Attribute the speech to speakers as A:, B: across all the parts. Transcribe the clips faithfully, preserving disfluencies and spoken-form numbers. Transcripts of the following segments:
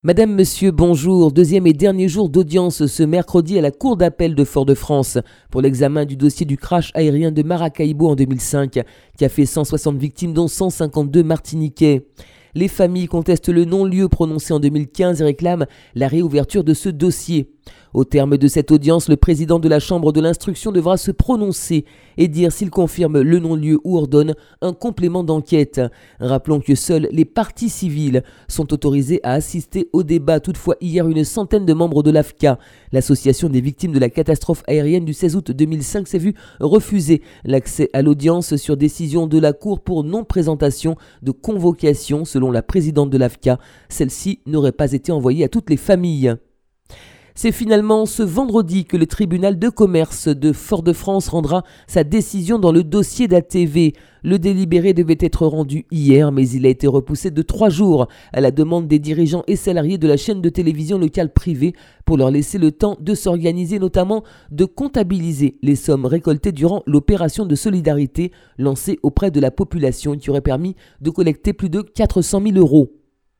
A: Madame, Monsieur, bonjour. Deuxième et dernier jour d'audience ce mercredi à la Cour d'appel de Fort-de-France pour l'examen du dossier du crash aérien de Maracaibo en deux mille cinq qui a fait cent soixante victimes dont cent cinquante-deux Martiniquais. Les familles contestent le non-lieu prononcé en deux mille quinze et réclament la réouverture de ce dossier. Au terme de cette audience, le président de la Chambre de l'instruction devra se prononcer et dire s'il confirme le non-lieu ou ordonne un complément d'enquête. Rappelons que seules les parties civiles sont autorisées à assister au débat. Toutefois, hier, une centaine de membres de l'A F C A, l'association des victimes de la catastrophe aérienne du seize août deux mille cinq, s'est vu refuser l'accès à l'audience sur décision de la Cour pour non-présentation de convocation. Selon la présidente de l'A F C A, celle-ci n'aurait pas été envoyée à toutes les familles. C'est finalement ce vendredi que le tribunal de commerce de Fort-de-France rendra sa décision dans le dossier d'A T V. Le délibéré devait être rendu hier, mais il a été repoussé de trois jours à la demande des dirigeants et salariés de la chaîne de télévision locale privée pour leur laisser le temps de s'organiser, notamment de comptabiliser les sommes récoltées durant l'opération de solidarité lancée auprès de la population qui aurait permis de collecter plus de quatre cent mille euros.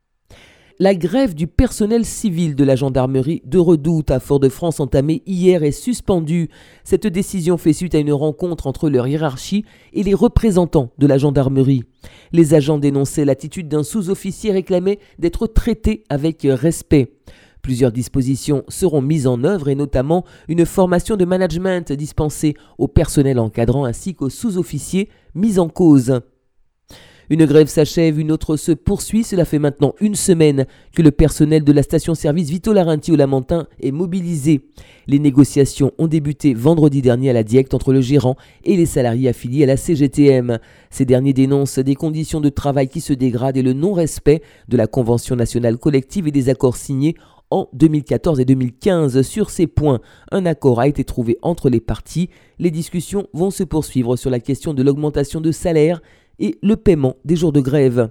A: La grève du personnel civil de la gendarmerie de Redoute à Fort-de-France entamée hier est suspendue. Cette décision fait suite à une rencontre entre leur hiérarchie et les représentants de la gendarmerie. Les agents dénonçaient l'attitude d'un sous-officier et réclamaient d'être traités avec respect. Plusieurs dispositions seront mises en œuvre et notamment une formation de management dispensée au personnel encadrant ainsi qu'aux sous-officiers mis en cause. Une grève s'achève, une autre se poursuit. Cela fait maintenant une semaine que le personnel de la station-service Vito Laurenti au Lamentin est mobilisé. Les négociations ont débuté vendredi dernier à la Diecte entre le gérant et les salariés affiliés à la C G T M. Ces derniers dénoncent des conditions de travail qui se dégradent et le non-respect de la Convention nationale collective et des accords signés en deux mille quatorze et deux mille quinze. Sur ces points, un accord a été trouvé entre les parties. Les discussions vont se poursuivre sur la question de l'augmentation de salaire et le paiement des jours de grève.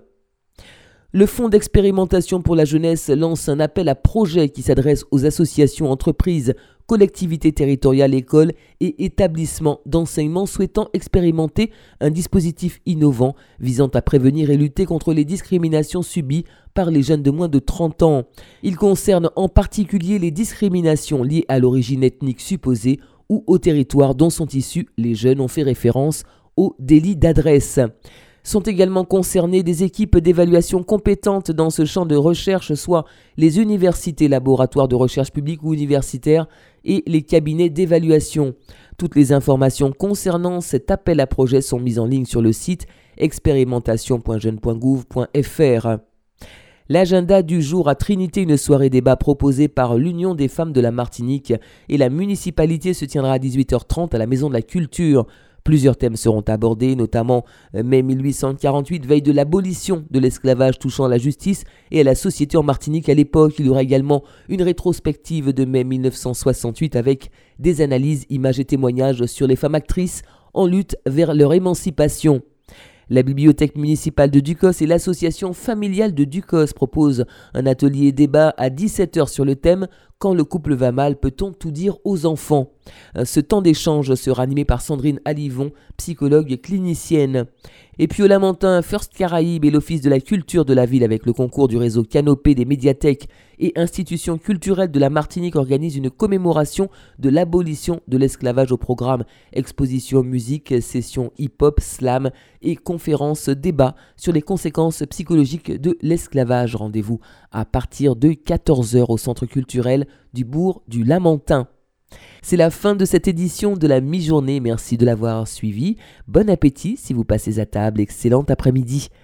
A: Le Fonds d'expérimentation pour la jeunesse lance un appel à projets qui s'adresse aux associations, entreprises, collectivités territoriales, écoles et établissements d'enseignement souhaitant expérimenter un dispositif innovant visant à prévenir et lutter contre les discriminations subies par les jeunes de moins de trente ans. Il concerne en particulier les discriminations liées à l'origine ethnique supposée ou au territoire dont sont issus les jeunes. On fait référence au délit d'adresse. Sont également concernées des équipes d'évaluation compétentes dans ce champ de recherche, soit les universités, laboratoires de recherche publics ou universitaires et les cabinets d'évaluation. Toutes les informations concernant cet appel à projet sont mises en ligne sur le site expérimentation point jeune point gouv point f r. L'agenda du jour à Trinité, une soirée débat proposée par l'Union des femmes de la Martinique et la municipalité se tiendra à dix-huit heures trente à la Maison de la Culture. Plusieurs thèmes seront abordés, notamment mai mille huit cent quarante-huit, veille de l'abolition de l'esclavage touchant à la justice et à la société en Martinique à l'époque. Il y aura également une rétrospective de mai mille neuf cent soixante-huit avec des analyses, images et témoignages sur les femmes actrices en lutte vers leur émancipation. La bibliothèque municipale de Ducos et l'association familiale de Ducos proposent un atelier débat à dix-sept heures sur le thème « Quand le couple va mal, peut-on tout dire aux enfants ?» Ce temps d'échange sera animé par Sandrine Alivon, psychologue clinicienne. Et puis au Lamentin, First Caraïbes et l'Office de la culture de la ville avec le concours du réseau Canopée des médiathèques et institutions culturelles de la Martinique organisent une commémoration de l'abolition de l'esclavage au programme exposition musique, session hip-hop, slam et conférences débat sur les conséquences psychologiques de l'esclavage. Rendez-vous à partir de quatorze heures au centre culturel du bourg du Lamentin. C'est la fin de cette édition de la mi-journée. Merci de l'avoir suivi. Bon appétit si vous passez à table. Excellent après-midi.